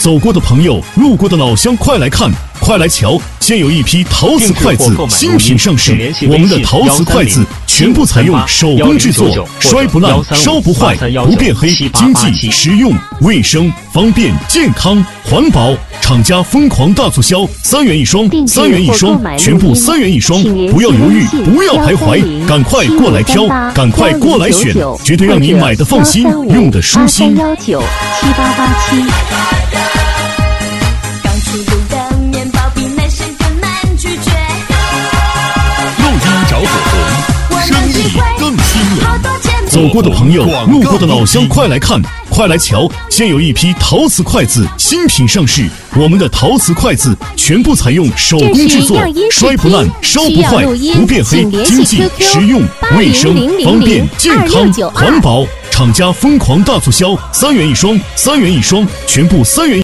走过的朋友，路过的老乡，快来看，快来瞧！现有一批陶瓷筷子新品上市，我们的陶瓷筷子全部采用手工制作，摔不烂，烧不坏，不变黑，经济、实用、卫生、方便、健康、环保。厂家疯狂大促销，3元一双，3元一双，全部3元一双，不要犹豫，不要徘徊，赶快过来挑，赶快过来选，绝对让你买的放心，用的舒心。 23197887。 刚出炉的面包比男生更难拒绝， 录音找火红，生意更新颖。 走过的朋友，路过的老乡，快来看，快来瞧！现有一批陶瓷筷子新品上市，我们的陶瓷筷子全部采用手工制作，摔不烂，烧不坏，不变黑，经济、实用、卫生、方便、健康、环保。厂家疯狂大促销，3元一双，3元一双，全部3元。